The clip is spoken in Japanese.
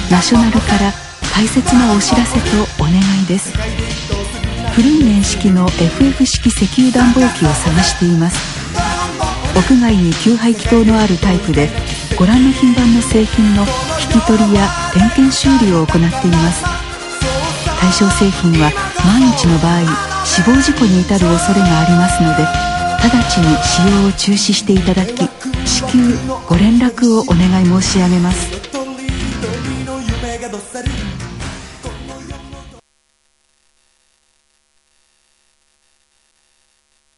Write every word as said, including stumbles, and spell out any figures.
ナショナルから大切なお知らせとお願いです。古い年式の エフエフ 式石油暖房機を探しています。屋外に給排気口のあるタイプで、ご覧の品番の製品の引き取りや点検修理を行っています。対象製品は万一の場合死亡事故に至る恐れがありますので、直ちに使用を中止していただき、至急ご連絡をお願い申し上げます。